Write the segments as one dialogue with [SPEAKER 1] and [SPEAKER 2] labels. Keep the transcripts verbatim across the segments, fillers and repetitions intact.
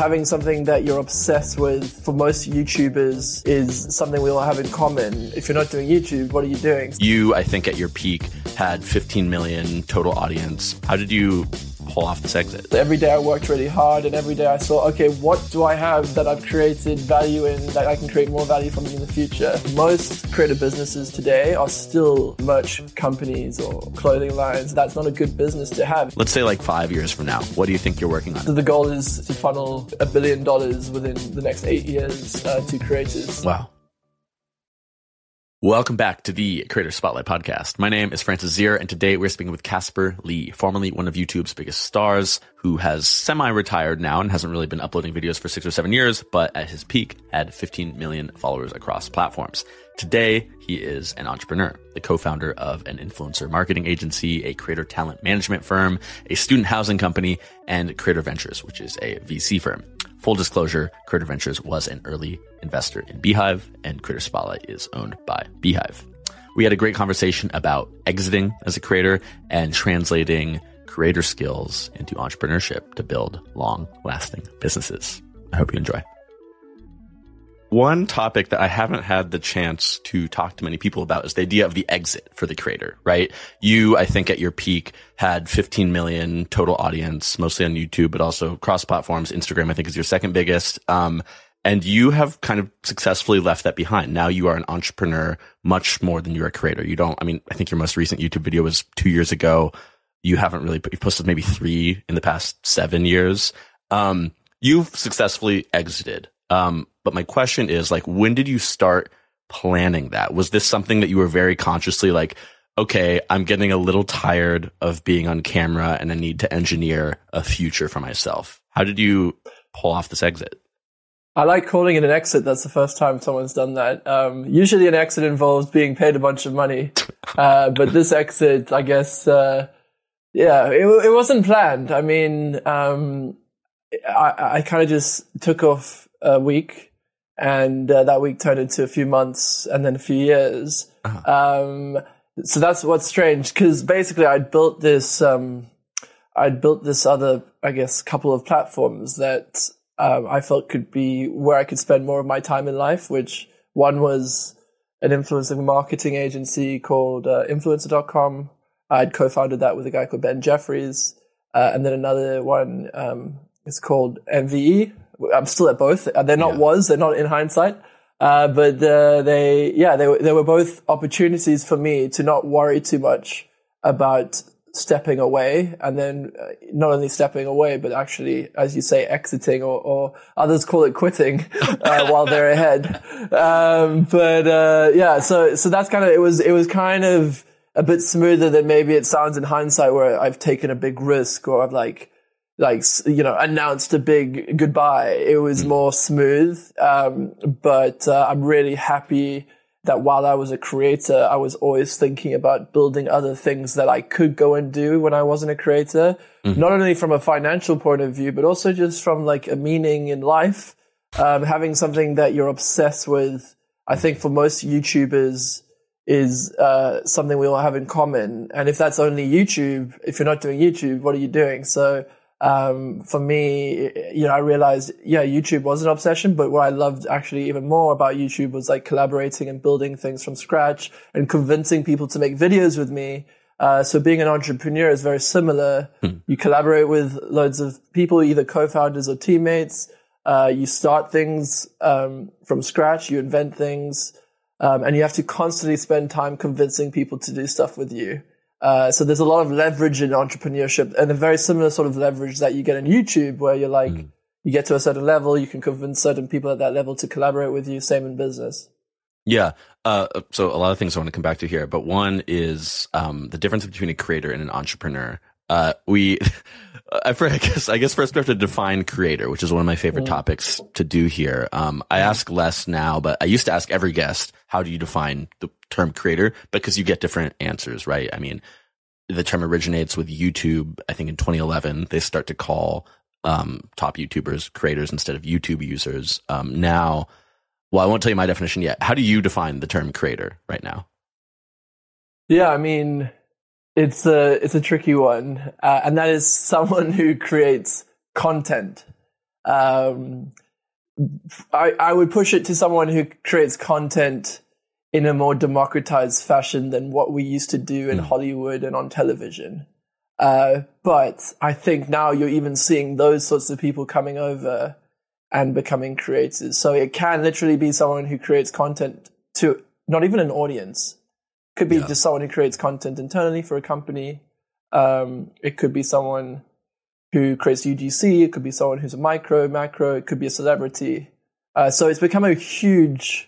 [SPEAKER 1] Having something that you're obsessed with for most YouTubers is something we all have in common. If you're not doing YouTube, what are you doing?
[SPEAKER 2] You, I think at your peak, had fifteen million total audience. How did you pull off this exit?
[SPEAKER 1] Every day I worked really hard, and every day I saw, okay, what do I have that I've created value in that I can create more value from in the future? Most creative businesses today are still merch companies or clothing lines. That's not a good business to have.
[SPEAKER 2] Let's say like five years from now, what do you think you're working on?
[SPEAKER 1] So the goal is to funnel a billion dollars within the next eight years uh, to creators.
[SPEAKER 2] Wow. Welcome back to the Creator Spotlight Podcast. My name is Francis Zier, and today we're speaking with Casper Lee, formerly one of YouTube's biggest stars, who has semi-retired now and hasn't really been uploading videos for six or seven years, but at his peak had fifteen million followers across platforms. Today, he is an entrepreneur, the co-founder of an influencer marketing agency, a creator talent management firm, a student housing company, and Creator Ventures, which is a V C firm. Full disclosure, Creator Ventures was an early investor in Beehive, and Creator Spotlight is owned by Beehive. We had a great conversation about exiting as a creator and translating creator skills into entrepreneurship to build long-lasting businesses. I hope you enjoy. One topic that I haven't had the chance to talk to many people about is the idea of the exit for the creator, right? You, I think at your peak, had fifteen million total audience, mostly on YouTube, but also cross platforms. Instagram, I think, is your second biggest. Um, and you have kind of successfully left that behind. Now you are an entrepreneur much more than you're a creator. You don't, I mean, I think your most recent YouTube video was two years ago. You haven't really, you've posted maybe three in the past seven years. Um, you've successfully exited. Um, but my question is, like, when did you start planning that? Was this something that you were very consciously like, okay, I'm getting a little tired of being on camera and I need to engineer a future for myself? How did you pull off this exit?
[SPEAKER 1] I like calling it an exit. That's the first time someone's done that. Um, usually an exit involves being paid a bunch of money. Uh, but this exit, I guess, uh, yeah, it, it wasn't planned. I mean, um, I, I kind of just took off a week, and uh, that week turned into a few months and then a few years. Uh-huh. Um, so that's what's strange, because basically I'd built this, um, I'd built this other, I guess, couple of platforms that um, I felt could be where I could spend more of my time in life, which one was an influencer marketing agency called uh, influencer dot com. I'd co-founded that with a guy called Ben Jeffries. Uh, and then another one um, is called M V E. I'm still at both. They're not yeah. was, they're not in hindsight. Uh, but, uh, they, yeah, they were, they were both opportunities for me to not worry too much about stepping away. And then uh, not only stepping away, but actually, as you say, exiting, or, or others call it quitting, uh, while they're ahead. Um, but, uh, yeah, so, so that's kind of, it was, it was kind of a bit smoother than maybe it sounds in hindsight, where I've taken a big risk, or I've like, like, you know, announced a big goodbye. It was more smooth. Um, but, uh, I'm really happy that while I was a creator, I was always thinking about building other things that I could go and do when I wasn't a creator. Mm-hmm. Not only from a financial point of view, but also just from like a meaning in life. Um, having something that you're obsessed with, I think for most YouTubers is, uh, something we all have in common. And if that's only YouTube, if you're not doing YouTube, what are you doing? So, Um, for me, you know, I realized, yeah, YouTube was an obsession, but what I loved actually even more about YouTube was like collaborating and building things from scratch and convincing people to make videos with me. Uh, so being an entrepreneur is very similar. Hmm. You collaborate with loads of people, either co-founders or teammates. Uh, you start things, um, from scratch, you invent things, um, and you have to constantly spend time convincing people to do stuff with you. Uh, so there's a lot of leverage in entrepreneurship, and a very similar sort of leverage that you get in YouTube, where you're like, mm. you get to a certain level, you can convince certain people at that level to collaborate with you. Same in business.
[SPEAKER 2] Yeah. Uh, so a lot of things I want to come back to here, but one is, um, the difference between a creator and an entrepreneur. Uh, we, I, I guess, I guess first we have to define creator, which is one of my favorite mm. topics to do here. Um, I ask less now, but I used to ask every guest, how do you define the term creator? Because you get different answers, right? I mean, the term originates with YouTube. I think in twenty eleven, they start to call, um, top YouTubers creators instead of YouTube users. Um, now, well, I won't tell you my definition yet. How do you define the term creator right now?
[SPEAKER 1] Yeah, I mean, it's a, it's a tricky one. Uh, and that is someone who creates content. Um, I, I would push it to someone who creates content in a more democratized fashion than what we used to do in mm. Hollywood and on television. Uh, but I think now you're even seeing those sorts of people coming over and becoming creators. So it can literally be someone who creates content to not even an audience. Could be yeah. just someone who creates content internally for a company. Um, it could be someone who creates U G C. It could be someone who's a micro, macro. It could be a celebrity. Uh, so it's become a hugely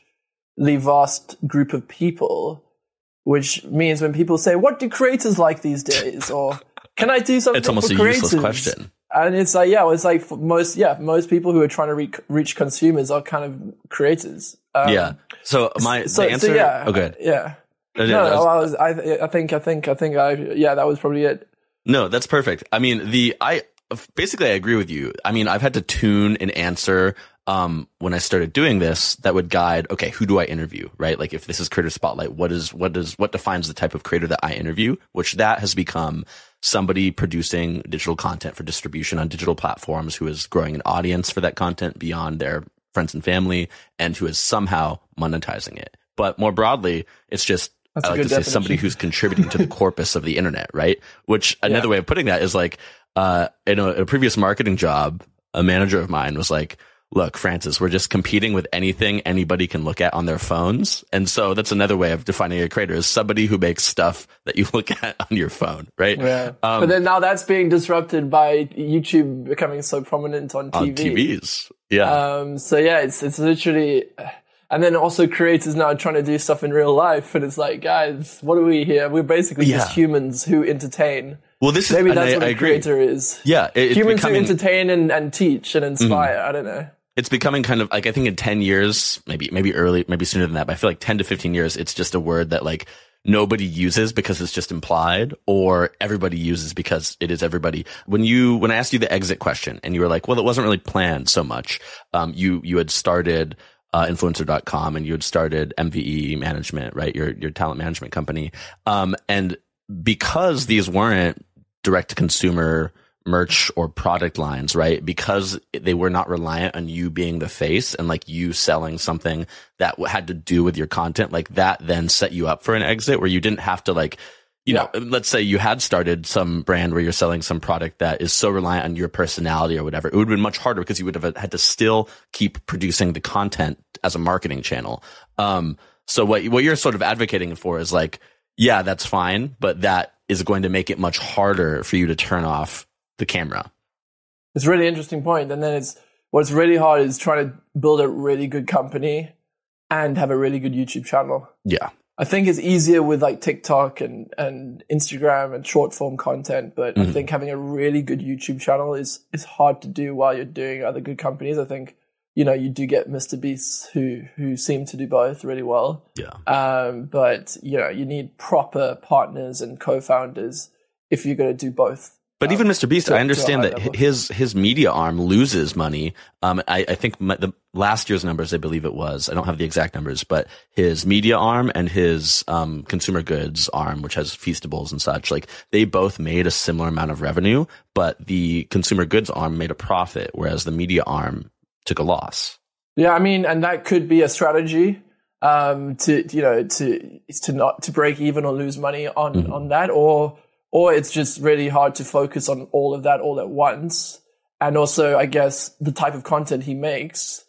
[SPEAKER 1] vast group of people, which means when people say, what do creators like these days? Or can I do something
[SPEAKER 2] It's almost
[SPEAKER 1] for
[SPEAKER 2] a
[SPEAKER 1] creators?
[SPEAKER 2] useless question.
[SPEAKER 1] And it's like, yeah, well, it's like for most, yeah, most people who are trying to re- reach consumers are kind of creators. Um,
[SPEAKER 2] yeah. So my
[SPEAKER 1] so,
[SPEAKER 2] the answer.
[SPEAKER 1] So yeah.
[SPEAKER 2] Oh, good.
[SPEAKER 1] Yeah.
[SPEAKER 2] No,
[SPEAKER 1] no,
[SPEAKER 2] no,
[SPEAKER 1] I was. I, I think. I think. I think. I. Yeah, that was probably it.
[SPEAKER 2] No, that's perfect. I mean, the I basically I agree with you. I mean, I've had to tune an answer um, when I started doing this that would guide. Okay, who do I interview? Right? Like, if this is Creator Spotlight, what is what does what defines the type of creator that I interview? Which that has become somebody producing digital content for distribution on digital platforms who is growing an audience for that content beyond their friends and family, and who is somehow monetizing it. But more broadly, it's just. That's I like to definition. say somebody who's contributing to the corpus of the internet, right? Which another yeah. way of putting that is like, uh, in a, a previous marketing job, a manager of mine was like, look, Francis, we're just competing with anything anybody can look at on their phones. And so that's another way of defining a creator is somebody who makes stuff that you look at on your phone, right?
[SPEAKER 1] Yeah. Um, but then now that's being disrupted by YouTube becoming so prominent on T V.
[SPEAKER 2] On T Vs. Yeah.
[SPEAKER 1] Um, so yeah, it's, it's literally, and then also creators now trying to do stuff in real life. And it's like, guys, what are we here? We're basically yeah. just humans who entertain.
[SPEAKER 2] Well, this is,
[SPEAKER 1] maybe that's
[SPEAKER 2] I,
[SPEAKER 1] what
[SPEAKER 2] I
[SPEAKER 1] a
[SPEAKER 2] agree.
[SPEAKER 1] creator is.
[SPEAKER 2] Yeah. It, it's
[SPEAKER 1] humans
[SPEAKER 2] becoming,
[SPEAKER 1] who entertain and, and teach and inspire. Mm-hmm. I don't know.
[SPEAKER 2] It's becoming kind of like, I think in ten years, maybe, maybe early, maybe sooner than that, but I feel like ten to fifteen years, it's just a word that like nobody uses because it's just implied, or everybody uses because it is everybody. When you, when I asked you the exit question and you were like, well, it wasn't really planned so much. Um, you, you had started, uh, influencer dot com and you had started M V E Management, right? Your, your talent management company. Um, and because these weren't direct to consumer merch or product lines, right? Because they were not reliant on you being the face and like you selling something that had to do with your content, like that then set you up for an exit where you didn't have to like, you yeah. know, let's say you had started some brand where you're selling some product that is so reliant on your personality or whatever. It would have been much harder because you would have had to still keep producing the content as a marketing channel. Um, so what, what you're sort of advocating for is like, yeah, that's fine, but that is going to make it much harder for you to turn off the camera.
[SPEAKER 1] It's a really interesting point. And then it's what's really hard is trying to build a really good company and have a really good YouTube channel.
[SPEAKER 2] Yeah.
[SPEAKER 1] I think it's easier with like TikTok and, and Instagram and short form content, but mm-hmm. I think having a really good YouTube channel is, is hard to do while you're doing other good companies. I think, you know, you do get Mister Beasts who, who seem to do both really well.
[SPEAKER 2] Yeah.
[SPEAKER 1] Um, but you know, you need proper partners and co-founders if you're going to do both.
[SPEAKER 2] But um, even Mister Beast, to, I understand that level. his his media arm loses money. Um, I, I think my, the last year's numbers, I believe it was, I don't have the exact numbers, but his media arm and his um, consumer goods arm, which has Feastables and such, like they both made a similar amount of revenue, but the consumer goods arm made a profit, whereas the media arm took a loss.
[SPEAKER 1] Yeah, I mean, and that could be a strategy um, to you know to to not to break even or lose money on mm-hmm. on that, or. Or it's just really hard to focus on all of that all at once. And also, I guess, the type of content he makes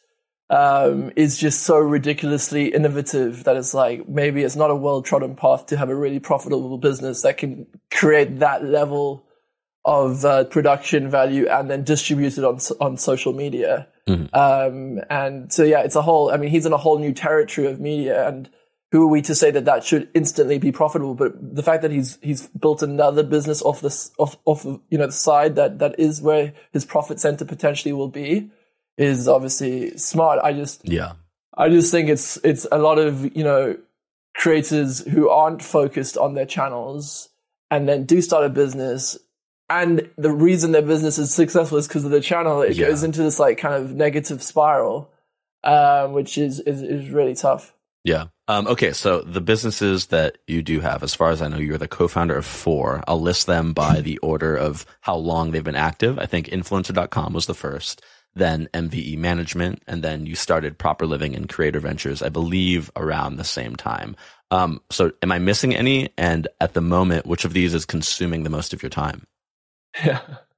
[SPEAKER 1] um, is just so ridiculously innovative that it's like, maybe it's not a well-trodden path to have a really profitable business that can create that level of uh, production value and then distribute it on on social media. Mm-hmm. Um, and so, yeah, it's a whole, I mean, he's in a whole new territory of media, and who are we to say that that should instantly be profitable? But the fact that he's he's built another business off this off off you know the side that that is where his profit center potentially will be is obviously smart. I just
[SPEAKER 2] yeah
[SPEAKER 1] I just think it's it's a lot of you know creators who aren't focused on their channels and then do start a business, and the reason their business is successful is because of the channel. It yeah. goes into this like kind of negative spiral, um, which is, is is really tough.
[SPEAKER 2] Yeah. Um, okay. So the businesses that you do have, as far as I know, you're the co-founder of four. I'll list them by the order of how long they've been active. I think influencer dot com was the first. then M V E Management, and then you started Proper Living and Creator Ventures, I believe, around the same time. Um, so am I missing any? And at the moment, which of these is consuming the most of your time?
[SPEAKER 1] Yeah.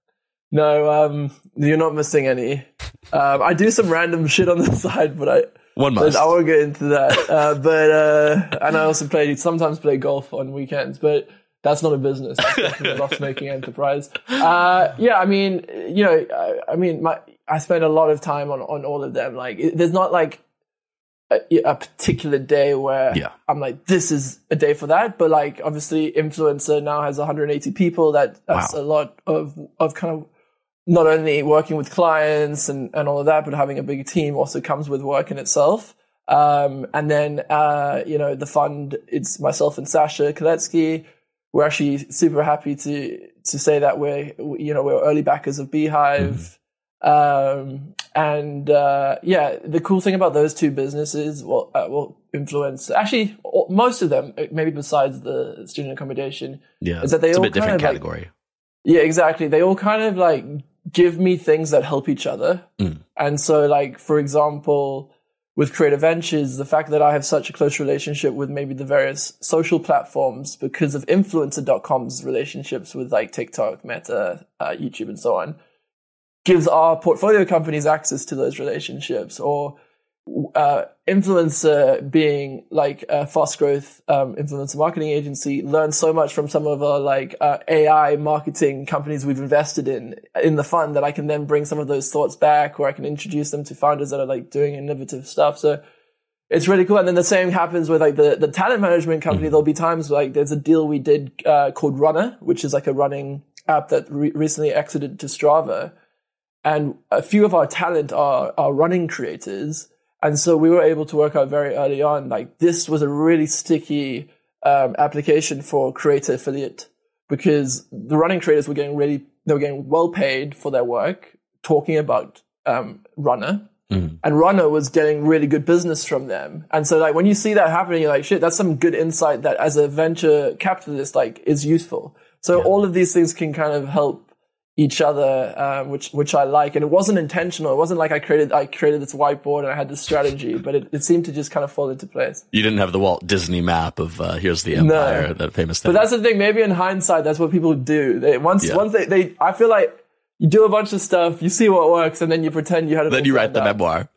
[SPEAKER 1] No, um, you're not missing any. Um, I do some random shit on the side, but I
[SPEAKER 2] One must.
[SPEAKER 1] I won't get into that. Uh, but uh, and I also play sometimes play golf on weekends, but that's not a business. That's a loss-making enterprise. Uh, yeah, I mean, you know, I, I mean, my I spend a lot of time on on all of them. Like, it, there's not like a, a particular day where
[SPEAKER 2] yeah.
[SPEAKER 1] I'm like, this is a day for that. But like, obviously, Influencer now has one hundred eighty people. That that's
[SPEAKER 2] wow.
[SPEAKER 1] a lot of of kind of not only working with clients and, and all of that, but having a big team also comes with work in itself. Um, and then, uh, you know, the fund, it's myself and Sasha Koletsky. We're actually super happy to, to say that we're, you know, we're early backers of Beehive. Mm-hmm. Um, and, uh, yeah, the cool thing about those two businesses, well, uh, will influence, actually, most of them, maybe besides the student accommodation,
[SPEAKER 2] yeah,
[SPEAKER 1] is that they
[SPEAKER 2] it's
[SPEAKER 1] all
[SPEAKER 2] a bit different
[SPEAKER 1] kind of
[SPEAKER 2] category.
[SPEAKER 1] Like, yeah, exactly. They all kind of like give me things that help each other.
[SPEAKER 2] Mm. And
[SPEAKER 1] so like, for example, with Creator Ventures, the fact that I have such a close relationship with maybe the various social platforms because of influencer dot com's relationships with like TikTok, Meta, uh, YouTube, and so on, gives our portfolio companies access to those relationships. Or uh, Influencer, being like a fast growth um, influencer marketing agency, learns so much from some of our like uh, A I marketing companies we've invested in in the fund that I can then bring some of those thoughts back, or I can introduce them to founders that are like doing innovative stuff. So it's really cool. And then the same happens with like the, the talent management company. Mm-hmm. There'll be times like there's a deal we did uh, called Runner, which is like a running app that re- recently exited to Strava. And a few of our talent are, are running creators. And so we were able to work out very early on, like this was a really sticky um, application for creator affiliate, because the running creators were getting really, they were getting well paid for their work talking about um, Runner. Mm-hmm. And Runner was getting really good business from them. And so like when you see that happening, you're like, shit, that's some good insight that as a venture capitalist, like is useful. So yeah. all of these things can kind of help each other, um, which which I like. And it wasn't intentional. It wasn't like I created I created this whiteboard and I had this strategy, but it, it seemed to just kind of fall into place.
[SPEAKER 2] You didn't have the Walt Disney map of uh, here's the empire, no. that famous thing.
[SPEAKER 1] But that's the thing. Maybe in hindsight, that's what people do. They once yeah. once they, they I feel like you do a bunch of stuff, you see what works, and then you pretend you had it.
[SPEAKER 2] Then you write the out. memoir.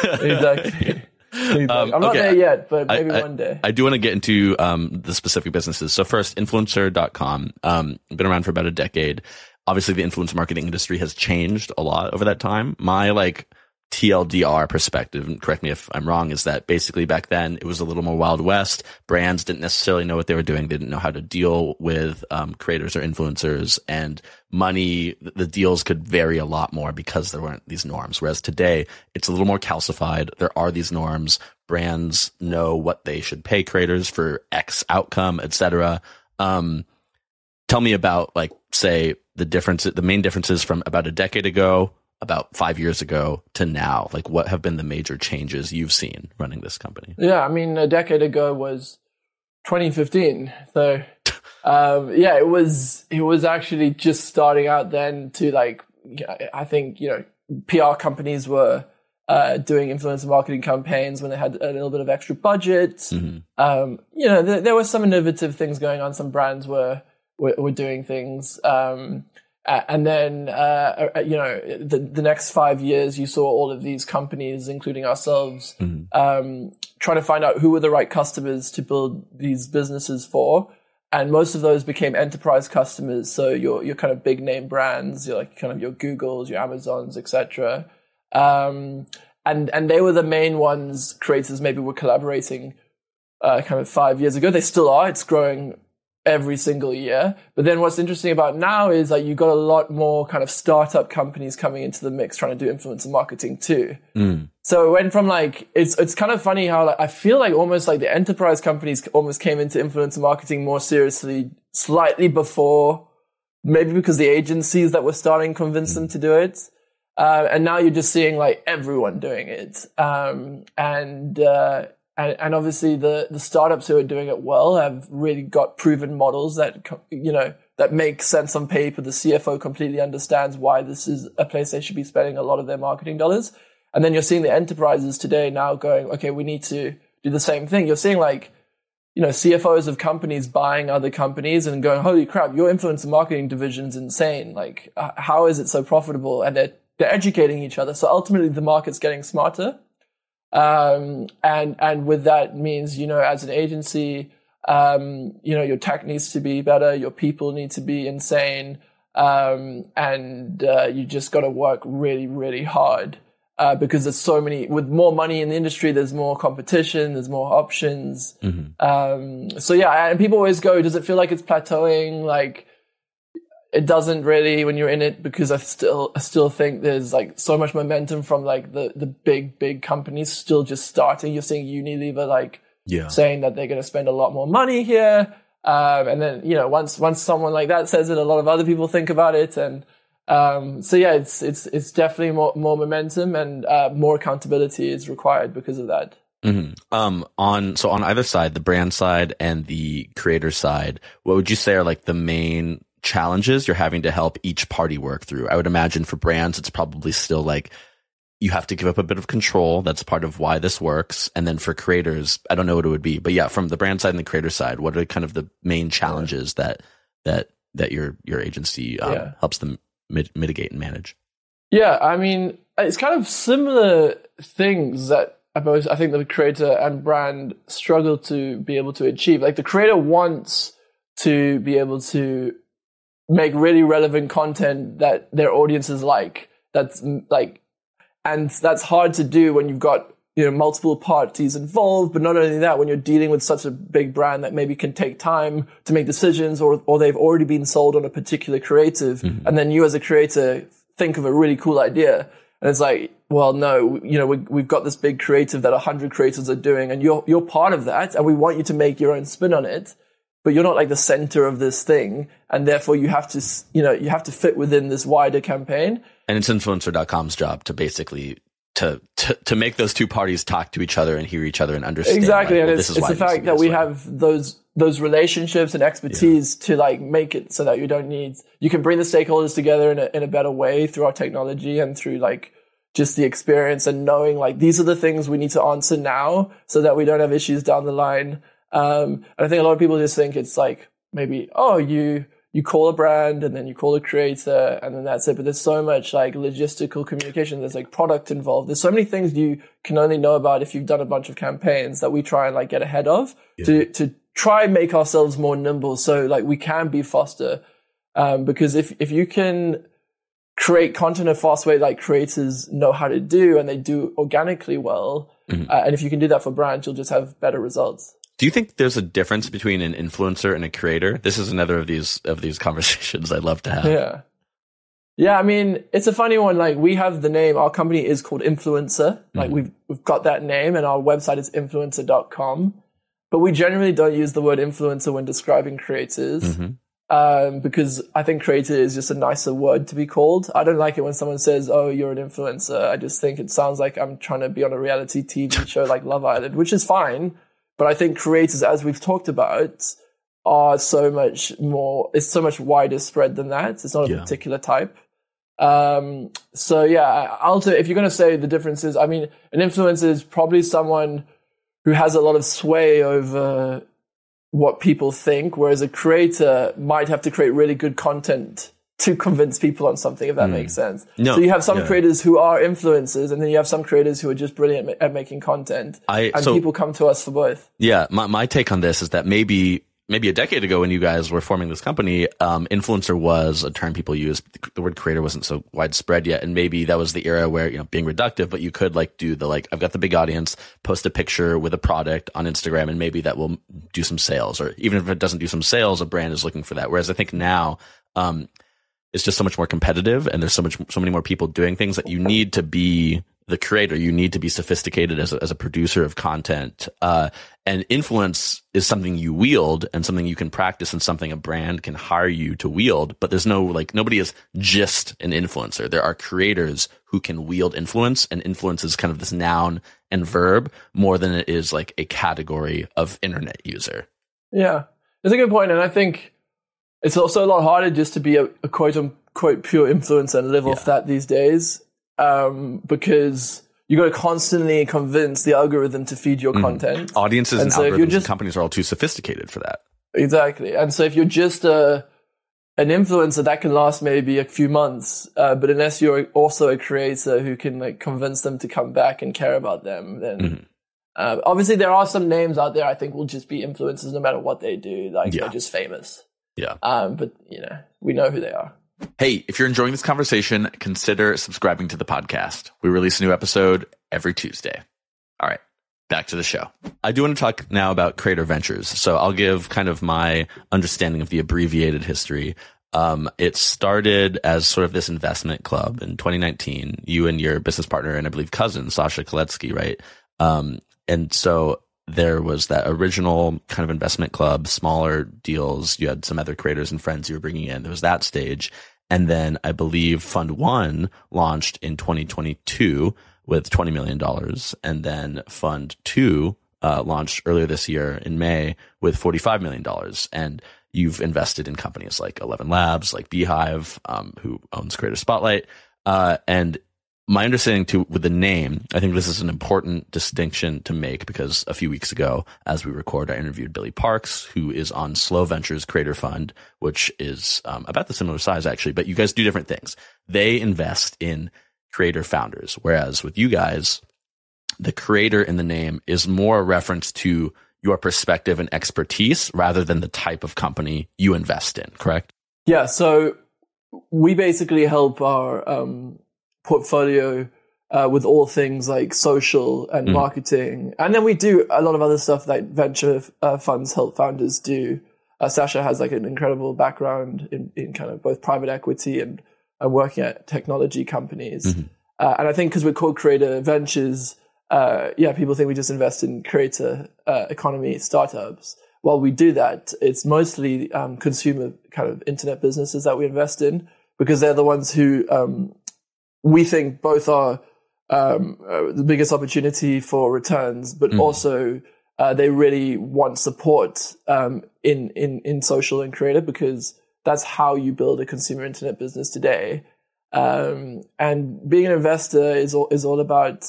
[SPEAKER 1] Exactly. Um, I'm not okay. there yet, but maybe
[SPEAKER 2] I, I,
[SPEAKER 1] one day.
[SPEAKER 2] I do want to get into um, the specific businesses. So first, influencer dot com. Um, been around for about a decade. Obviously, the influencer marketing industry has changed a lot over that time. My like T L D R perspective, and correct me if I'm wrong, is that basically back then it was a little more Wild West. Brands didn't necessarily know what they were doing. They didn't know how to deal with um, creators or influencers, and money, the deals could vary a lot more because there weren't these norms. Whereas today, it's a little more calcified. There are these norms. Brands know what they should pay creators for X outcome, et cetera. Um, tell me about, like, say, the difference, the main differences from about a decade ago, about five years ago to now. Like, what have been the major changes you've seen running this company?
[SPEAKER 1] Yeah, I mean, a decade ago was twenty fifteen. So, um, yeah, it was, it was actually just starting out then to, like, I think, you know, P R companies were uh, doing influencer marketing campaigns when they had a little bit of extra budget. Mm-hmm. Um, you know, th- there were some innovative things going on. Some brands were, were, were doing things. Um, and then, uh, you know, the, the next five years, you saw all of these companies, including ourselves, mm-hmm. um, trying to find out who were the right customers to build these businesses for. And most of those became enterprise customers. So your, your kind of big name brands, your like kind of your Googles, your Amazons, et cetera. Um, and, and they were the main ones creators maybe were collaborating, uh, kind of five years ago. They still are. It's growing every single year. But then what's interesting about now is like you got a lot more kind of startup companies coming into the mix trying to do influencer marketing too. Mm. So it went from like, it's it's kind of funny how like, I feel like almost like the enterprise companies almost came into influencer marketing more seriously slightly before, maybe because the agencies that were starting convinced mm. them to do it. Uh, and now you're just seeing like everyone doing it. Um, and, uh, and, and obviously the, the startups who are doing it well have really got proven models that, you know, that make sense on paper. The C F O completely understands why this is a place they should be spending a lot of their marketing dollars. And then you're seeing the enterprises today now going, okay, we need to do the same thing. You're seeing like, you know, C F Os of companies buying other companies and going, holy crap, your influencer marketing division's insane. Like, uh, how is it so profitable? And they're, they're educating each other. So ultimately the market's getting smarter. Um, and, and with that means, you know, as an agency, um, you know, your tech needs to be better. Your people need to be insane. Um, and, uh, you just got to work really, really hard. Uh, because there's so many, with more money in the industry, there's more competition, there's more options. Mm-hmm. Um, so yeah, and people always go, does it feel like it's plateauing? Like, it doesn't really when you're in it, because I still, I still think there's like so much momentum from like the, the big, big companies still just starting. You're seeing Unilever like
[SPEAKER 2] yeah.
[SPEAKER 1] saying that they're going to spend a lot more money here. Um, and then, you know, once, once someone like that says it, a lot of other people think about it. And, um, so yeah, it's, it's, it's definitely more, more momentum, and, uh, more accountability is required because of that.
[SPEAKER 2] Mm-hmm. Um, on, so on either side, the brand side and the creator side, what would you say are like the main challenges you're having to help each party work through? I would imagine for brands, it's probably still like you have to give up a bit of control. That's part of why this works. And then for creators, I don't know what it would be, but yeah, from the brand side and the creator side, what are kind of the main challenges that that that your your agency um, yeah. helps them mit- mitigate and manage?
[SPEAKER 1] Yeah, I mean, it's kind of similar things that I suppose I think the creator and brand struggle to be able to achieve. Like the creator wants to be able to make really relevant content that their audiences like. That's like, and that's hard to do when you've got, you know, multiple parties involved. But not only that, when you're dealing with such a big brand that maybe can take time to make decisions, or, or they've already been sold on a particular creative. Mm-hmm. And then you as a creator think of a really cool idea. And it's like, well, no, you know, we, we've got this big creative that a hundred creators are doing, and you're, you're part of that. And we want you to make your own spin on it. But you're not like the center of this thing, and therefore you have to, you know, you have to fit within this wider campaign.
[SPEAKER 2] And it's influencer dot com's job to basically to to to make those two parties talk to each other and hear each other and understand.
[SPEAKER 1] Exactly,
[SPEAKER 2] like,
[SPEAKER 1] and
[SPEAKER 2] well,
[SPEAKER 1] it's, it's the fact that we way. have those those relationships and expertise yeah. to like make it so that you don't need. You can bring the stakeholders together in a in a better way through our technology and through like just the experience and knowing like these are the things we need to answer now so that we don't have issues down the line. Um, and I think a lot of people just think it's like maybe, oh, you, you call a brand and then you call a creator and then that's it. But there's so much like logistical communication. There's like product involved. There's so many things you can only know about if you've done a bunch of campaigns that we try and like get ahead of yeah. to, to try and make ourselves more nimble. So like we can be faster. Um, because if, if you can create content in a fast way like creators know how to do and they do organically well, mm-hmm. uh, and if you can do that for brands, you'll just have better results.
[SPEAKER 2] Do you think there's a difference between an influencer and a creator? This is another of these of these conversations I'd love to have.
[SPEAKER 1] Yeah. Yeah, I mean, it's a funny one. Like we have the name, our company is called Influencer. Like mm-hmm. we've we've got that name and our website is influencer dot com. But we generally don't use the word influencer when describing creators. Mm-hmm. Um, because I think creator is just a nicer word to be called. I don't like it when someone says, oh, you're an influencer. I just think it sounds like I'm trying to be on a reality T V show like Love Island, which is fine. But I think creators, as we've talked about, are so much more, it's so much wider spread than that. It's not a yeah. particular type. Um, so yeah, I'll say, if you're going to say the differences, I mean, an influencer is probably someone who has a lot of sway over what people think, whereas a creator might have to create really good content to convince people on something, if that mm. makes sense. No, so you have some yeah. creators who are influencers, and then you have some creators who are just brilliant at making content. I, and so, people come to us for both.
[SPEAKER 2] Yeah, my, my take on this is that maybe maybe a decade ago when you guys were forming this company, um, influencer was a term people used. The word creator wasn't so widespread yet, and maybe that was the era where, you know, being reductive, but you could like do the like, I've got the big audience, post a picture with a product on Instagram, and maybe that will do some sales, or even if it doesn't do some sales, a brand is looking for that. Whereas I think now, um, it's just so much more competitive, and there's so much, so many more people doing things that you need to be the creator. You need to be sophisticated as a, as a producer of content. Uh, and influence is something you wield and something you can practice and something a brand can hire you to wield. But there's no, like, nobody is just an influencer. There are creators who can wield influence, and influence is kind of this noun and verb more than it is like a category of internet user.
[SPEAKER 1] Yeah, that's a good point. And I think it's also a lot harder just to be a, a quote unquote pure influencer and live yeah. off that these days. Um, because you got to constantly convince the algorithm to feed your mm. content.
[SPEAKER 2] Audiences and, and so algorithms just, and companies are all too sophisticated for that.
[SPEAKER 1] Exactly. And so if you're just a, an influencer, that can last maybe a few months. Uh, but unless you're also a creator who can like convince them to come back and care about them, then mm. uh, obviously there are some names out there I think will just be influencers no matter what they do. Like yeah. they're just famous.
[SPEAKER 2] Yeah.
[SPEAKER 1] Um, but you know, we know who they are.
[SPEAKER 2] Hey, if you're enjoying this conversation, consider subscribing to the podcast. We release a new episode every Tuesday. All right, back to the show. I do want to talk now about Creator Ventures. So I'll give kind of my understanding of the abbreviated history. Um, it started as sort of this investment club in twenty nineteen. You and your business partner and I believe cousin, Sasha Koletsky, right? Um, and so there was that original kind of investment club, smaller deals. You had some other creators and friends you were bringing in. There was that stage. And then I believe Fund One launched in twenty twenty-two with twenty million dollars. And then Fund Two uh, launched earlier this year in May with forty-five million dollars. And you've invested in companies like Eleven Labs, like Beehive, um, who owns Creator Spotlight. Uh, and my understanding too with the name, I think this is an important distinction to make because a few weeks ago, as we record, I interviewed Billy Parks, who is on Slow Ventures Creator Fund, which is um, about the similar size actually, but you guys do different things. They invest in creator founders, whereas with you guys, the creator in the name is more a reference to your perspective and expertise rather than the type of company you invest in, correct?
[SPEAKER 1] Yeah, so we basically help our um portfolio uh, with all things like social and mm. marketing. And then we do a lot of other stuff like venture uh, funds help founders do. Uh, Sasha has like an incredible background in, in kind of both private equity and uh, working at technology companies. Mm-hmm. Uh, and I think because we're called Creator Ventures, uh, yeah, people think we just invest in creator uh, economy startups. While we do that, it's mostly um, consumer kind of internet businesses that we invest in because they're the ones who um, we think both are um, uh, the biggest opportunity for returns, but mm. also uh, they really want support um, in, in, in social and creative because that's how you build a consumer internet business today. Um, and being an investor is all, is all about,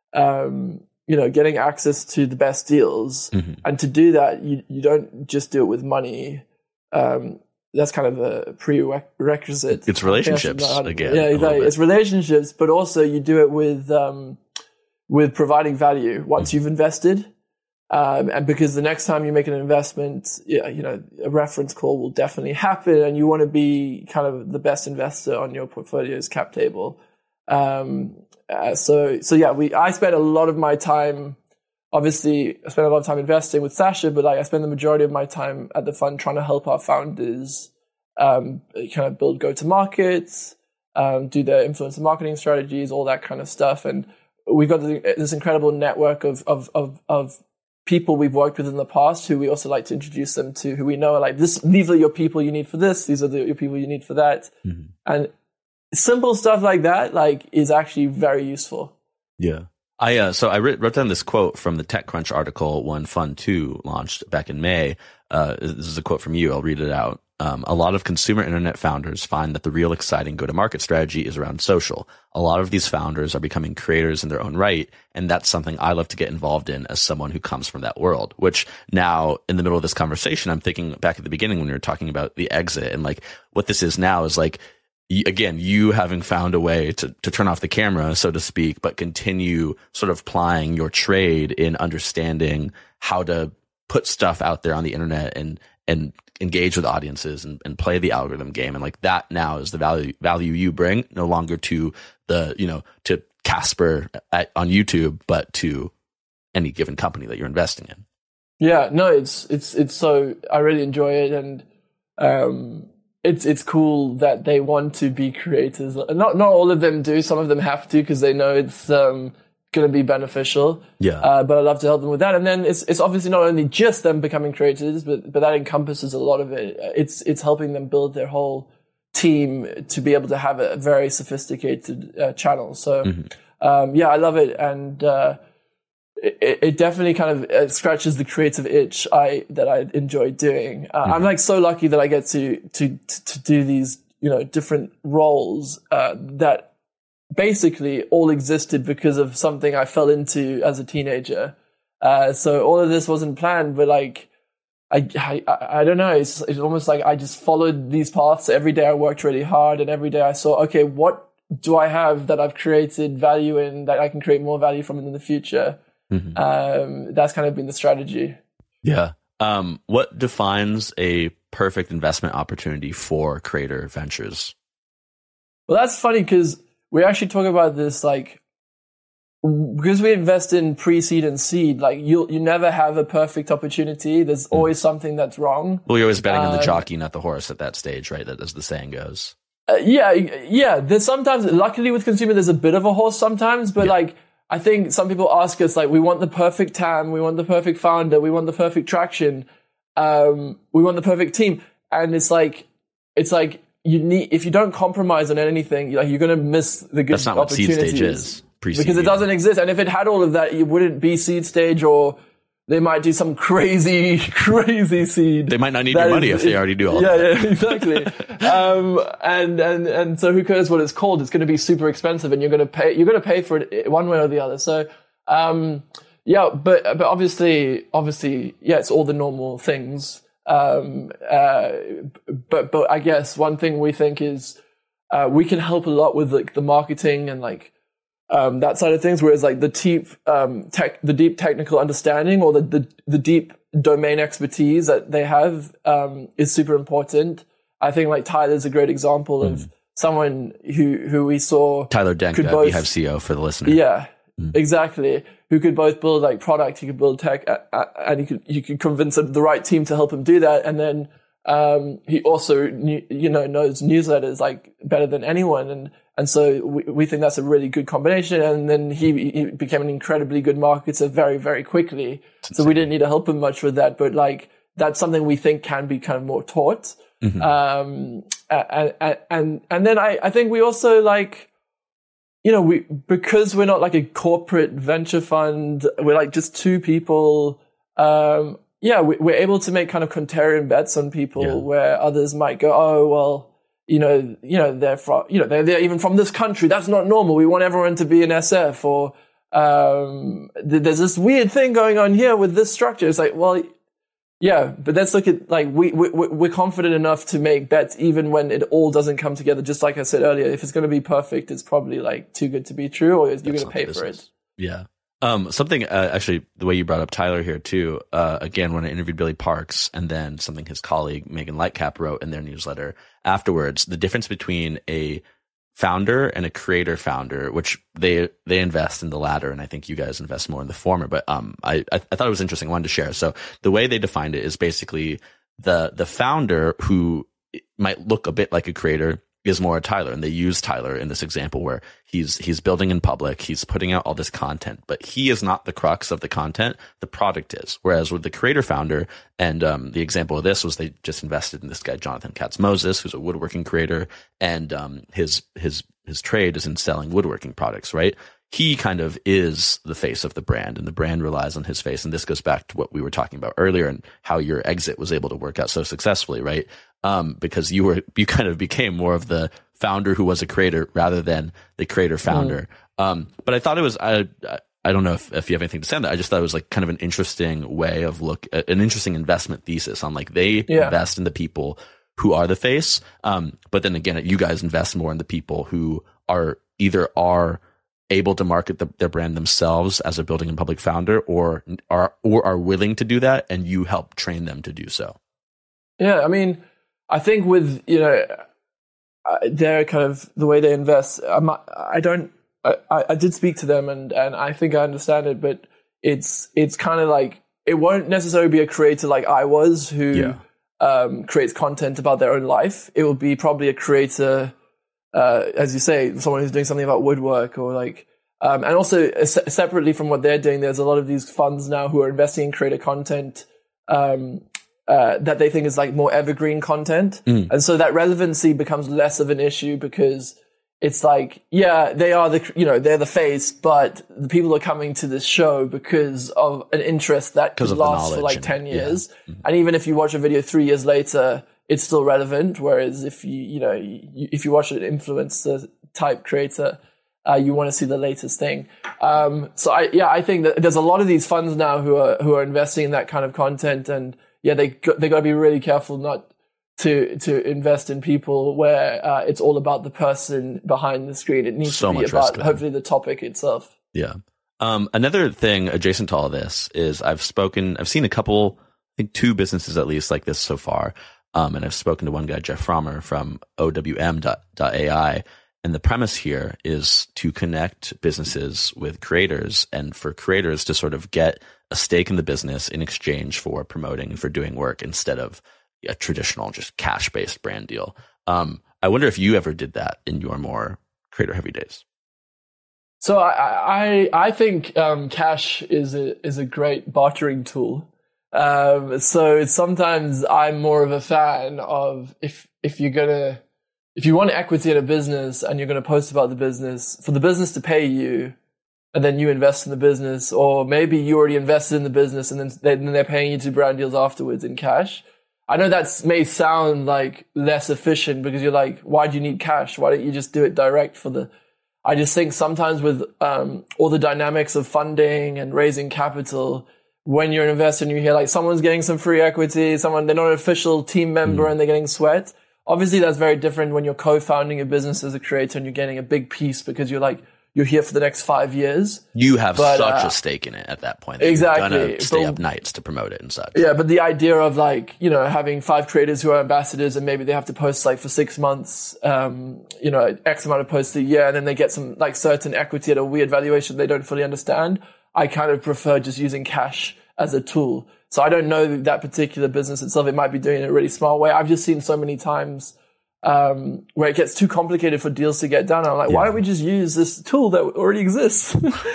[SPEAKER 1] um, you know, getting access to the best deals. Mm-hmm. And to do that, you, you don't just do it with money. Um, That's kind of a prerequisite.
[SPEAKER 2] It's relationships again.
[SPEAKER 1] Yeah, exactly. It's relationships, but also you do it with um, with providing value once mm-hmm. you've invested, um, and because the next time you make an investment, yeah, you know, a reference call will definitely happen, and you want to be kind of the best investor on your portfolio's cap table. Um, uh, so, so yeah, we. I spent a lot of my time. Obviously, I spend a lot of time investing with Sasha, but like I spend the majority of my time at the fund trying to help our founders um, kind of build go-to-markets, um, do their influencer marketing strategies, all that kind of stuff. And we've got this incredible network of of of, of people we've worked with in the past who we also like to introduce them to, who we know are like, this, these are your people you need for this, these are the, your people you need for that. Mm-hmm. And simple stuff like that like is actually very useful.
[SPEAKER 2] Yeah. I uh, so I wrote, wrote down this quote from the TechCrunch article when Fund Two launched back in May. Uh, this is a quote from you. I'll read it out. Um, a lot of consumer internet founders find that the real exciting go-to-market strategy is around social. A lot of these founders are becoming creators in their own right, and that's something I love to get involved in as someone who comes from that world. Which now, in the middle of this conversation, I'm thinking back at the beginning when we were talking about the exit and like what this is now is like. Again, you having found a way to, to turn off the camera, so to speak, but continue sort of plying your trade in understanding how to put stuff out there on the internet and, and engage with audiences and, and play the algorithm game. And like that now is the value, value you bring, no longer to the, you know, to Casper at, on YouTube, but to any given company that you're investing in.
[SPEAKER 1] Yeah, no, it's, it's, it's so, I really enjoy it. And, um, it's it's cool that they want to be creators. Not not all of them do. Some of them have to because they know it's um, going to be beneficial.
[SPEAKER 2] Yeah.
[SPEAKER 1] Uh, but I love to help them with that. And then it's it's obviously not only just them becoming creators, but but that encompasses a lot of it. It's it's helping them build their whole team to be able to have a very sophisticated uh, channel. So mm-hmm. um, yeah, I love it, and uh, it, it definitely kind of uh, scratches the creative itch I that I enjoy doing. Uh, mm-hmm. I'm like so lucky that I get to to to do these, you know, different roles uh, that basically all existed because of something I fell into as a teenager. Uh, so all of this wasn't planned, but like I I, I don't know. It's it's almost like I just followed these paths. Every day I worked really hard, and every day I saw, okay, what do I have that I've created value in that I can create more value from in the future? Mm-hmm. Um, that's kind of been the strategy.
[SPEAKER 2] Yeah. Um, what defines a perfect investment opportunity for creator ventures?
[SPEAKER 1] Well, that's funny because we actually talk about this, like, because we invest in pre-seed and seed, like you you never have a perfect opportunity. There's mm-hmm. always something that's wrong.
[SPEAKER 2] Well, you're always betting um, on the jockey, not the horse at that stage, right? That as the saying goes.
[SPEAKER 1] Uh, yeah. Yeah. There's sometimes, luckily with consumer, there's a bit of a horse sometimes, but yeah. like, I think some people ask us, like, we want the perfect T A M, we want the perfect founder, we want the perfect traction, um, we want the perfect team. And it's like, it's like, you need, if you don't compromise on anything, like, you're going to miss the good opportunities. That's not what seed stage is. Pre-seed, because it doesn't exist. And if it had all of that, it wouldn't be seed stage, or they might do some crazy, crazy seed.
[SPEAKER 2] They might not need your money is, if they already do all
[SPEAKER 1] yeah,
[SPEAKER 2] that.
[SPEAKER 1] Yeah, exactly. um, and, and, and so who cares what it's called? It's going to be super expensive, and you're going to pay, you're going to pay for it one way or the other. So, um, yeah, but, but obviously, obviously, yeah, it's all the normal things. Um, uh, but, but I guess one thing we think is, uh, we can help a lot with like the marketing and like, Um, that side of things, whereas like the deep, um, tech, the deep technical understanding or the, the, the deep domain expertise that they have, um, is super important. I think like Tyler's a great example mm. of someone who, who we saw.
[SPEAKER 2] Tyler Denk, uh, both, Beehive C E O for the listener.
[SPEAKER 1] Yeah, mm. exactly. Who could both build like product, he could build tech, uh, uh, and he could, you could convince the right team to help him do that. And then, um, he also, knew, you know, knows newsletters like better than anyone. And, And so we, we think that's a really good combination. And then he, he became an incredibly good marketer very, very quickly. So we didn't need to help him much with that. But like, that's something we think can be kind of more taught. Mm-hmm. Um, and, and, and, and then I, I think we also like, you know, we, because we're not like a corporate venture fund, we're like just two people. Um, yeah, we, we're able to make kind of contrarian bets on people yeah. where others might go, oh, well, you know, you know, they're from, you know, they're, they're even from this country. That's not normal. We want everyone to be an S F, or, um, th- there's this weird thing going on here with this structure. It's like, well, yeah, but let's look at, like, we, we, we're confident enough to make bets even when it all doesn't come together. Just like I said earlier, if it's going to be perfect, it's probably like too good to be true, or you're going to pay for it.
[SPEAKER 2] Yeah. Um, something, uh, actually, the way you brought up Tyler here too, uh, again, when I interviewed Billy Parks, and then something his colleague Megan Lightcap wrote in their newsletter afterwards, the difference between a founder and a creator founder, which they, they invest in the latter, and I think you guys invest more in the former, but, um, I, I thought it was interesting. I wanted to share. So the way they defined it is basically the, the founder who might look a bit like a creator is more a Tyler, and they use Tyler in this example where he's he's building in public, he's putting out all this content, but he is not the crux of the content, the product is. Whereas with the creator founder, and um, the example of this was they just invested in this guy Jonathan Katz-Moses, who's a woodworking creator, and um, his his his trade is in selling woodworking products, right? He kind of is the face of the brand, and the brand relies on his face. And this goes back to what we were talking about earlier and how your exit was able to work out so successfully, right? Um, because you were, you kind of became more of the founder who was a creator rather than the creator founder. Mm. Um, but I thought it was, I, I don't know if, if you have anything to say on that. I just thought it was like kind of an interesting way of look, an interesting investment thesis on like they yeah. invest in the people who are the face. Um, but then again, you guys invest more in the people who are either are able to market the, their brand themselves as a building and public founder, or are or are willing to do that, and you help train them to do so.
[SPEAKER 1] Yeah, I mean, I think with, you know, they're kind of the way they invest. I'm, I don't. I, I did speak to them, and, and I think I understand it, but it's it's kind of like it won't necessarily be a creator like I was who. Yeah. um, creates content about their own life. It will be probably a creator, uh, as you say, someone who's doing something about woodwork or like, um, and also uh, se- separately from what they're doing, there's a lot of these funds now who are investing in creator content, um, uh, that they think is like more evergreen content. Mm. And so that relevancy becomes less of an issue because it's like, yeah, they are the, you know, they're the face, but the people are coming to this show because of an interest that could last for like and, ten years. Yeah. Mm-hmm. And even if you watch a video three years later, it's still relevant. Whereas if you, you know, you, if you watch an influencer type creator, uh, you want to see the latest thing. Um, so I, yeah, I think that there's a lot of these funds now who are, who are investing in that kind of content. And yeah, they, they got to be really careful not to to invest in people where uh, it's all about the person behind the screen. It needs so to be about hopefully the topic itself.
[SPEAKER 2] Yeah. Um, another thing adjacent to all of this is I've spoken, I've seen a couple, I think two businesses at least like this so far. Um, and I've spoken to one guy, Jeff Frommer from O W M dot A I. And the premise here is to connect businesses with creators and for creators to sort of get a stake in the business in exchange for promoting and for doing work instead of a traditional, just cash-based brand deal. Um, I wonder if you ever did that in your more creator-heavy days.
[SPEAKER 1] So I I, I think um, cash is a is a great bartering tool. Um, so it's sometimes I'm more of a fan of if if you're gonna if you want equity in a business and you're gonna post about the business, for the business to pay you, and then you invest in the business, or maybe you already invested in the business and then they, then they're paying you to brand deals afterwards in cash. I know that may sound like less efficient because you're like, why do you need cash? Why don't you just do it direct for the, I just think sometimes with, um, all the dynamics of funding and raising capital, when you're an investor and you hear like someone's getting some free equity, someone, they're not an official team member mm. and they're getting sweat. Obviously that's very different when you're co-founding a business as a creator and you're getting a big piece because you're like, you're here for the next five years.
[SPEAKER 2] You have but, such uh, a stake in it at that point. That
[SPEAKER 1] exactly.
[SPEAKER 2] You're gonna stay but, up nights to promote it and such.
[SPEAKER 1] Yeah, but the idea of like, you know, having five creators who are ambassadors and maybe they have to post like for six months, um, you know, X amount of posts a year and then they get some like certain equity at a weird valuation they don't fully understand. I kind of prefer just using cash as a tool. So I don't know that particular business itself. It might be doing it in a really smart way. I've just seen so many times Um, where it gets too complicated for deals to get done. I'm like, yeah. why don't we just use this tool that already exists?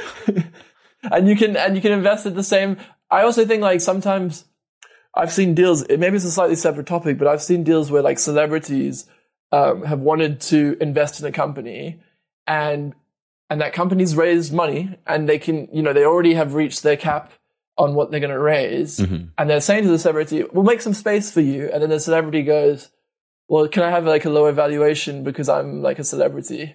[SPEAKER 1] and you can, and you can invest at the same. I also think like sometimes I've seen deals, maybe it's a slightly separate topic, but I've seen deals where like celebrities, um, have wanted to invest in a company and, and that company's raised money and they can, you know, they already have reached their cap on what they're going to raise. Mm-hmm. And they're saying to the celebrity, we'll make some space for you. And then the celebrity goes, well, can I have like a lower valuation because I'm like a celebrity?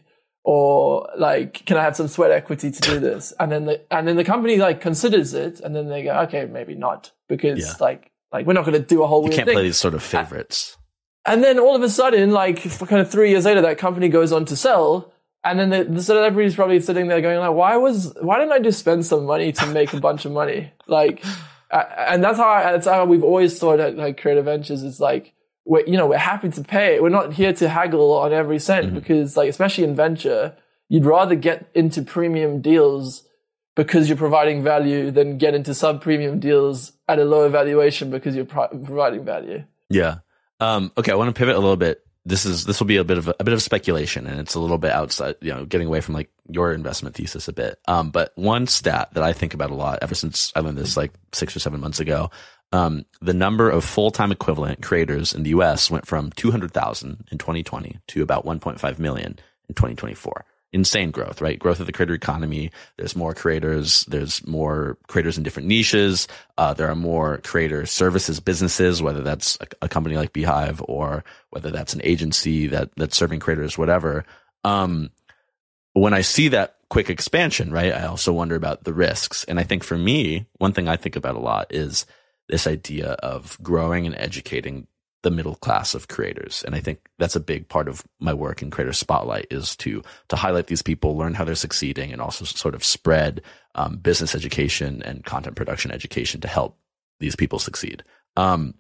[SPEAKER 1] Or like, can I have some sweat equity to do this? And then the, and then the company like considers it and then they go, okay, maybe not because yeah. like, like we're not going to do a whole
[SPEAKER 2] you
[SPEAKER 1] weird
[SPEAKER 2] can't
[SPEAKER 1] thing.
[SPEAKER 2] Play these sort of favorites.
[SPEAKER 1] And then all of a sudden, like for kind of three years later, that company goes on to sell. And then the, the celebrity is probably sitting there going like, why was, why didn't I just spend some money to make a bunch of money? Like, uh, and that's how, I, that's how we've always thought at like Creative Ventures. It's like, we're, you know, we're happy to pay. We're not here to haggle on every cent mm-hmm. because like, especially in venture, you'd rather get into premium deals because you're providing value than get into sub-premium deals at a lower valuation because you're pro- providing value.
[SPEAKER 2] Yeah. Um, okay. I want to pivot a little bit. This is, this will be a bit of a, a bit of speculation and it's a little bit outside, you know, getting away from like your investment thesis a bit. Um, but one stat that I think about a lot ever since I learned this like six or seven months ago, Um, the number of full-time equivalent creators in the U S went from two hundred thousand in twenty twenty to about one point five million in twenty twenty-four. Insane growth, right? Growth of the creator economy. There's more creators. There's more creators in different niches. Uh, there are more creator services businesses, whether that's a, a company like Beehive or whether that's an agency that that's serving creators, whatever. Um, when I see that quick expansion, right, I also wonder about the risks. And I think for me, one thing I think about a lot is this idea of growing and educating the middle class of creators. And I think that's a big part of my work in Creator Spotlight is to, to highlight these people, learn how they're succeeding, and also sort of spread um, business education and content production education to help these people succeed. Um,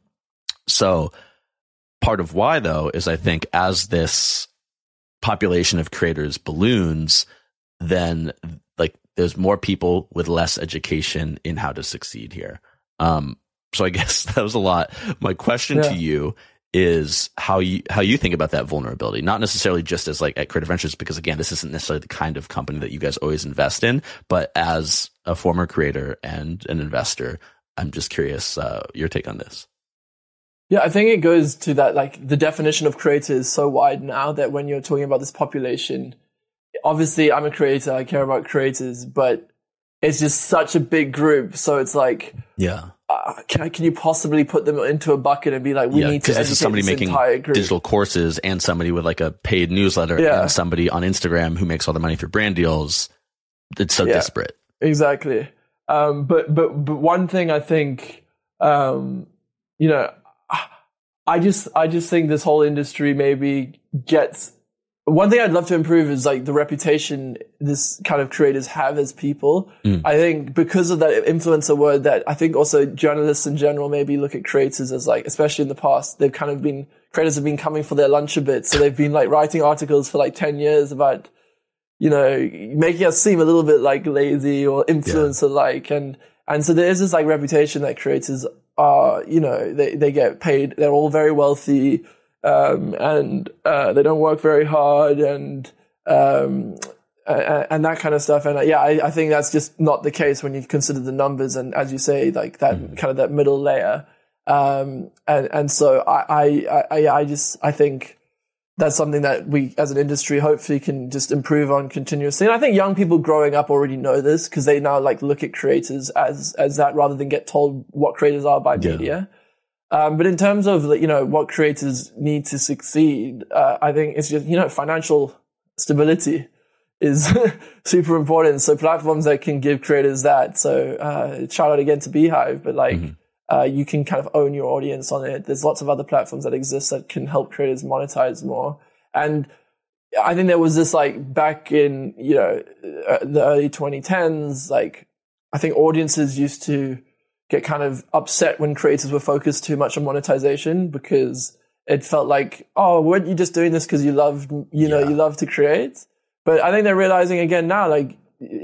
[SPEAKER 2] so part of why though, is I think as this population of creators balloons, then like there's more people with less education in how to succeed here. Um, so I guess that was a lot. My question
[SPEAKER 1] yeah.
[SPEAKER 2] to you is how you how you think about that vulnerability, not necessarily just as like at Creative Ventures, because again, this isn't necessarily the kind of company that you guys always invest in, but as a former creator and an investor, I'm just curious uh, your take on this.
[SPEAKER 1] Yeah, I think it goes to that, like, the definition of creator is so wide now that when you're talking about this population, obviously I'm a creator, I care about creators, but it's just such a big group. So it's like,
[SPEAKER 2] yeah.
[SPEAKER 1] Uh, can I, can you possibly put them into a bucket and be like, we
[SPEAKER 2] yeah,
[SPEAKER 1] need to educate
[SPEAKER 2] this is somebody
[SPEAKER 1] this
[SPEAKER 2] making
[SPEAKER 1] entire group.
[SPEAKER 2] Digital courses and somebody with like a paid newsletter
[SPEAKER 1] yeah.
[SPEAKER 2] and somebody on Instagram who makes all the money through brand deals. It's so
[SPEAKER 1] yeah,
[SPEAKER 2] disparate.
[SPEAKER 1] Exactly. Um, but, but, but one thing I think, um, you know, I just, I just think this whole industry maybe gets, one thing I'd love to improve is like the reputation this kind of creators have as people. Mm. I think because of that influencer word, that I think also journalists in general maybe look at creators as like, especially in the past, they've kind of been, creators have been coming for their lunch a bit. So they've been like writing articles for like ten years about, you know, making us seem a little bit like lazy or influencer like. Yeah. And, and so there is this like reputation that creators are, you know, they, they get paid. They're all very wealthy. Um, and, uh, they don't work very hard and, um, and, and that kind of stuff. And uh, yeah, I, I think that's just not the case when you consider the numbers. And as you say, like that mm. kind of that middle layer. Um, and, and so I, I, I, I just, I think that's something that we as an industry hopefully can just improve on continuously. And I think young people growing up already know this because they now like look at creators as, as that rather than get told what creators are by yeah. media. Um, but in terms of, you know, what creators need to succeed, uh, I think it's just, you know, financial stability is super important. So platforms that can give creators that. So, uh, shout out again to Beehive, but like, mm-hmm. uh, you can kind of own your audience on it. There's lots of other platforms that exist that can help creators monetize more. And I think there was this like back in, you know, uh, the early twenty tens, like I think audiences used to get kind of upset when creators were focused too much on monetization because it felt like, oh, weren't you just doing this because you love, you know, yeah. you love to create? But I think they're realizing again now, like,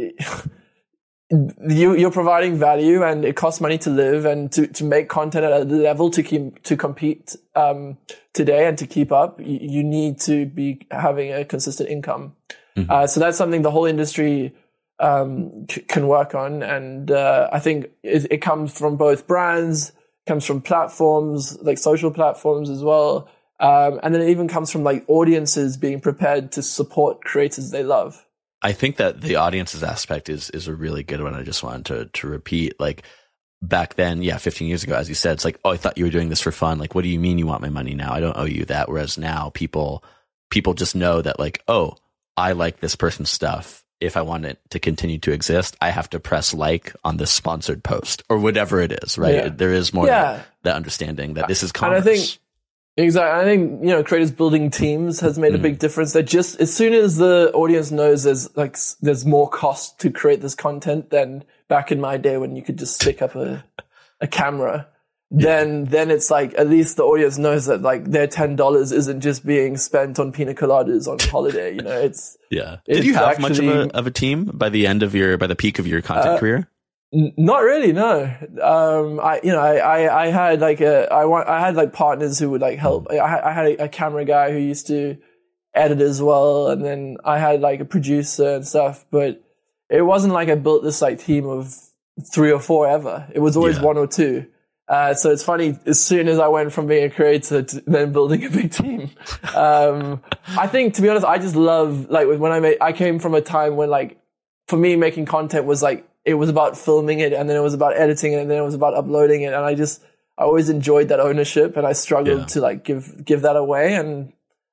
[SPEAKER 1] you, you're providing value and it costs money to live and to, to make content at a level to keep, to compete, um, today and to keep up, you, you need to be having a consistent income. Mm-hmm. Uh, so that's something the whole industry um, c- can work on. And, uh, I think it, it comes from both brands, comes from platforms, like social platforms as well. Um, and then it even comes from like audiences being prepared to support creators they love.
[SPEAKER 2] I think that the audiences aspect is, is a really good one. I just wanted to, to repeat, like back then, yeah, fifteen years ago, as you said, it's like, oh, I thought you were doing this for fun. Like, what do you mean you want my money now? I don't owe you that. Whereas now people, people just know that like, oh, I like this person's stuff. If I want it to continue to exist, I have to press like on this sponsored post or whatever it is, right? Yeah. There is more yeah. that, that understanding that this is commerce.
[SPEAKER 1] And I think, exactly. I think, you know, creators building teams has made mm. a big difference. That just as soon as the audience knows there's like, there's more cost to create this content than back in my day when you could just stick up a, a camera. Then, yeah. then it's like, at least the audience knows that like their ten dollars isn't just being spent on pina coladas on holiday. You know, it's,
[SPEAKER 2] yeah.
[SPEAKER 1] It's
[SPEAKER 2] Did you have
[SPEAKER 1] actually,
[SPEAKER 2] much of a, of a team by the end of your, by the peak of your content
[SPEAKER 1] uh,
[SPEAKER 2] career?
[SPEAKER 1] N- not really, no. Um, I, you know, I, I, I had like a, I want, I had like partners who would like help. I, I had a, a camera guy who used to edit as well. And then I had like a producer and stuff, but it wasn't like I built this like team of three or four ever. It was always yeah. one or two. Uh, so it's funny, as soon as I went from being a creator to then building a big team, um, I think, to be honest, I just love, like, when I made, I came from a time when, like, for me, making content was like, it was about filming it, and then it was about editing it, and then it was about uploading it, and I just, I always enjoyed that ownership, and I struggled yeah. to, like, give, give that away, and,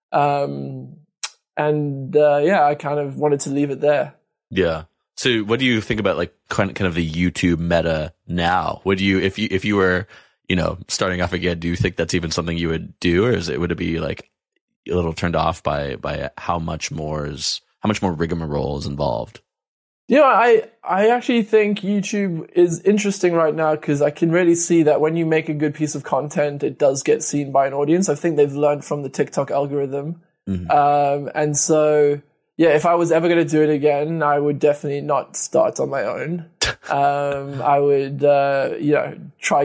[SPEAKER 1] um, and, uh, yeah, I kind of wanted to leave it there.
[SPEAKER 2] Yeah. So what do you think about like kind of, kind of the YouTube meta now? Would you, if you, if you were, you know, starting off again, do you think that's even something you would do? Or is it, would it be like a little turned off by, by how much more is, how much more rigmarole is involved?
[SPEAKER 1] You know, I, I actually think YouTube is interesting right now because I can really see that when you make a good piece of content, it does get seen by an audience. I think they've learned from the TikTok algorithm. Mm-hmm. Um, and so, yeah, if I was ever going to do it again, I would definitely not start on my own. Um, I would, uh, you know, try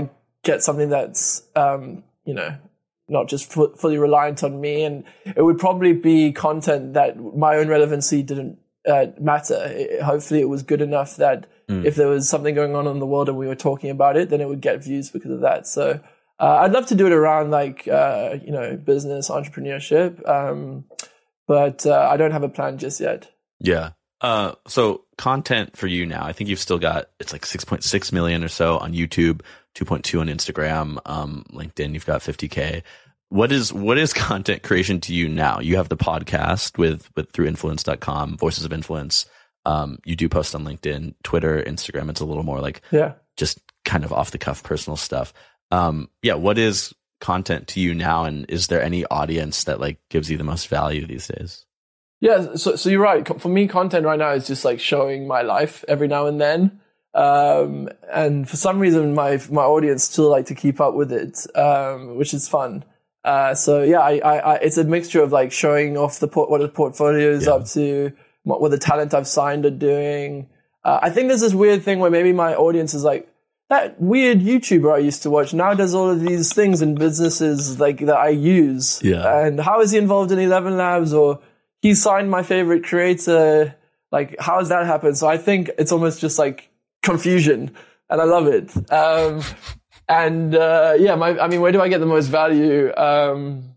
[SPEAKER 1] get something that's, um, you know, not just f- fully reliant on me. And it would probably be content that my own relevancy didn't uh, matter. It, hopefully it was good enough that mm. if there was something going on in the world and we were talking about it, then it would get views because of that. So uh, I'd love to do it around like, uh, you know, business, entrepreneurship. Um, but uh, I don't have a plan just yet.
[SPEAKER 2] Yeah. Uh, so content for you now, I think you've still got, it's like six point six million or so on YouTube, two point two on Instagram, um, LinkedIn, you've got fifty K. What is, what is content creation to you now? You have the podcast with, with through influence dot com, Voices of Influence. Um, you do post on LinkedIn, Twitter, Instagram. It's a little more like,
[SPEAKER 1] yeah, just
[SPEAKER 2] kind of off the cuff personal stuff. Um, yeah. What is content to you now? And is there any audience that like gives you the most value these days?
[SPEAKER 1] Yeah, so so you're right. For me, content right now is just like showing my life every now and then. Um, and for some reason, my my audience still like to keep up with it, um, which is fun. Uh, so yeah, I, I, I, it's a mixture of like showing off the port, what the portfolio is yeah. up to, what, what the talent I've signed are doing. Uh, I think there's this weird thing where maybe my audience is like, that weird YouTuber I used to watch now does all of these things in businesses like that I use.
[SPEAKER 2] Yeah.
[SPEAKER 1] And how is he involved in eleven Labs, or he signed my favorite creator? Like, how has that happened? So I think it's almost just like confusion, and I love it. Um, and uh, yeah, my, I mean, where do I get the most value? Um,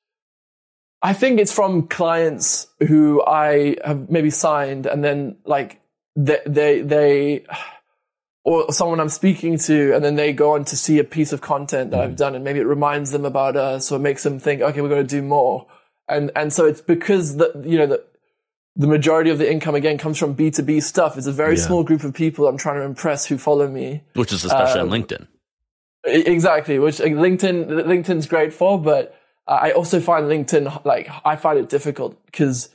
[SPEAKER 1] I think it's from clients who I have maybe signed, and then like they, they, they, or someone I'm speaking to, and then they go on to see a piece of content that mm. I've done, and maybe it reminds them about us, or makes them think, okay, we're going to do more. And and so it's because the you know the the majority of the income again comes from B two B stuff. It's a very yeah. small group of people I'm trying to impress who follow me,
[SPEAKER 2] which is especially um, on LinkedIn.
[SPEAKER 1] Exactly, which LinkedIn LinkedIn's great for, but I also find LinkedIn like I find it difficult because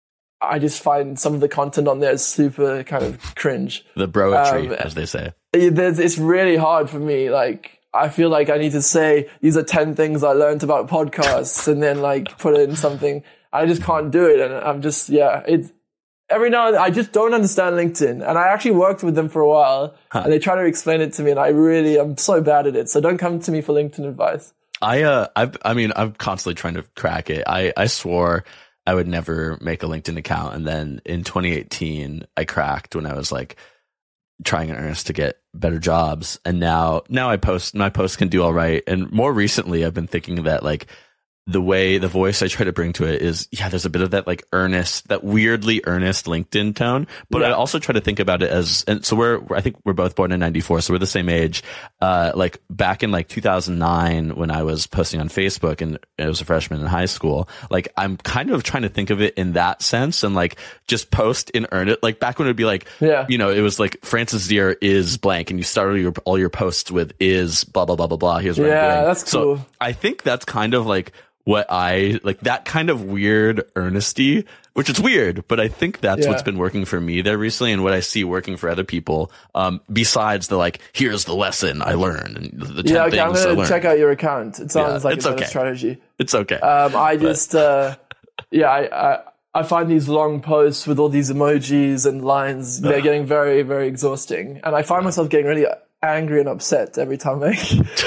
[SPEAKER 1] I just find some of the content on there is super kind of cringe.
[SPEAKER 2] The broetry, um, as they say.
[SPEAKER 1] It, it's really hard for me. Like, I feel like I need to say, these are ten things I learned about podcasts, and then like put in something. I just can't do it. And I'm just, yeah, it's every now and then I just don't understand LinkedIn. And I actually worked with them for a while huh. and they try to explain it to me, and I really, I'm so bad at it. So don't come to me for LinkedIn advice.
[SPEAKER 2] I, uh, I, I mean, I'm constantly trying to crack it. I, I swore I would never make a LinkedIn account. And then in twenty eighteen, I cracked when I was like, trying in earnest to get better jobs. And now, now I post, my posts can do all right. And more recently, I've been thinking that like the way, the voice I try to bring to it is, yeah, there's a bit of that like earnest, that weirdly earnest LinkedIn tone. But yeah. I also try to think about it as, and so we're, I think we're both born in ninety-four, so we're the same age. Uh, like back in like two thousand nine, when I was posting on Facebook and I was a freshman in high school, like I'm kind of trying to think of it in that sense and like just post in earnest. Like back when it would be like, yeah. you know, it was like Francis Zier is blank, and you started your, all your posts with is blah, blah, blah, blah, blah. Here's what
[SPEAKER 1] yeah,
[SPEAKER 2] I'm doing.
[SPEAKER 1] That's cool.
[SPEAKER 2] So I think that's kind of like, what I like, that kind of weird earnesty, which is weird, but I think that's yeah. what's been working for me there recently, and what I see working for other people. Um, besides the like, here's the lesson I learned and the ten
[SPEAKER 1] yeah, okay,
[SPEAKER 2] things
[SPEAKER 1] I'm gonna
[SPEAKER 2] I learned.
[SPEAKER 1] Check out your account. It sounds yeah, like it's a better
[SPEAKER 2] okay.
[SPEAKER 1] strategy.
[SPEAKER 2] It's okay.
[SPEAKER 1] Um, I just, uh, yeah, I, I, I find these long posts with all these emojis and lines, they're getting very, very exhausting, and I find myself getting really angry and upset every time I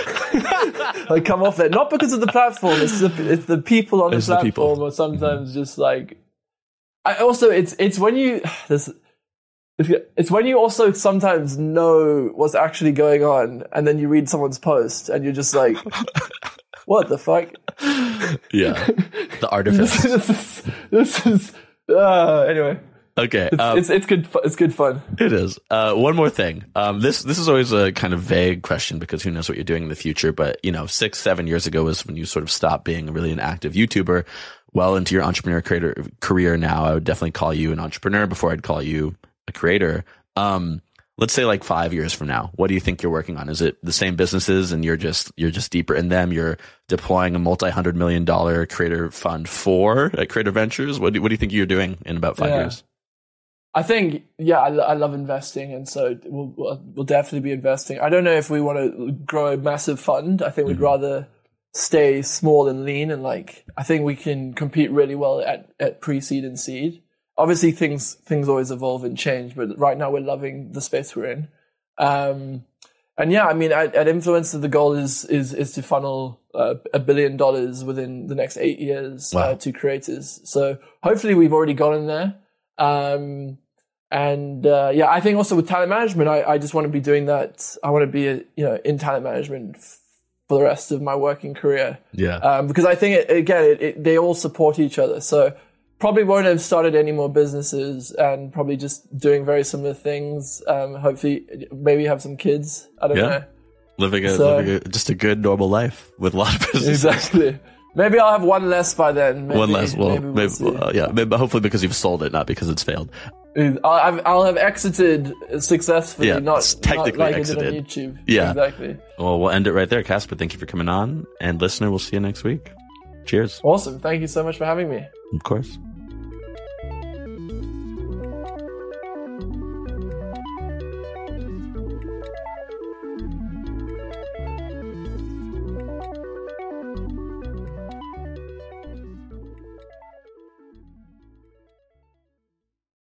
[SPEAKER 1] like come off there. Not because of the platform, it's the it's the people on the
[SPEAKER 2] it's
[SPEAKER 1] platform, the or sometimes mm-hmm. just like. I also it's it's when you this it's when you also sometimes know what's actually going on, and then you read someone's post and you're just like, what the fuck?
[SPEAKER 2] Yeah, the artifice.
[SPEAKER 1] this is this is uh, anyway.
[SPEAKER 2] Okay,
[SPEAKER 1] it's, um, it's it's good. It's good fun.
[SPEAKER 2] It is. Uh, one more thing. Um, this this is always a kind of vague question because who knows what you're doing in the future. But you know, six seven years ago was when you sort of stopped being really an active YouTuber. Well into your entrepreneur creator career now, I would definitely call you an entrepreneur before I'd call you a creator. Um, let's say like five years from now, what do you think you're working on? Is it the same businesses and you're just you're just deeper in them? You're deploying a multi-hundred million dollar creator fund for uh, Creator Ventures. What do, what do you think you're doing in about five
[SPEAKER 1] yeah.
[SPEAKER 2] years?
[SPEAKER 1] I think, yeah, I, I love investing, and so we'll, we'll definitely be investing. I don't know if we want to grow a massive fund. I think we'd mm-hmm. rather stay small and lean, and like I think we can compete really well at, at pre-seed and seed. Obviously, things things always evolve and change, but right now we're loving the space we're in. Um, and yeah, I mean, at, at Influencer, the goal is is is to funnel uh, a billion dollars within the next eight years
[SPEAKER 2] Wow.
[SPEAKER 1] uh, to creators. So hopefully, we've already gotten there. Um, and uh, yeah, I think also with talent management, I, I just want to be doing that. I want to be, a, you know, in talent management f- for the rest of my working career.
[SPEAKER 2] Yeah.
[SPEAKER 1] Um, because I think it, again, it, it, they all support each other. So probably won't have started any more businesses, and probably just doing very similar things. Um, hopefully, maybe have some kids. I don't
[SPEAKER 2] Yeah.
[SPEAKER 1] know.
[SPEAKER 2] Living a,
[SPEAKER 1] So-
[SPEAKER 2] living a just a good normal life with a lot of businesses.
[SPEAKER 1] Exactly. Maybe I'll have one less by then. Maybe,
[SPEAKER 2] One less. Well,
[SPEAKER 1] maybe we'll
[SPEAKER 2] maybe,
[SPEAKER 1] see.
[SPEAKER 2] uh, yeah. Maybe, hopefully because you've sold it, not because it's failed.
[SPEAKER 1] I'll, I've- I'll have exited successfully,
[SPEAKER 2] Yeah,
[SPEAKER 1] not,
[SPEAKER 2] it's technically
[SPEAKER 1] not like
[SPEAKER 2] exited.
[SPEAKER 1] I did on YouTube.
[SPEAKER 2] Yeah.
[SPEAKER 1] Exactly.
[SPEAKER 2] Well, we'll end it right there. Casper, thank you for coming on. And listener, we'll see you next week. Cheers.
[SPEAKER 1] Awesome. Thank you so much for having me.
[SPEAKER 2] Of course.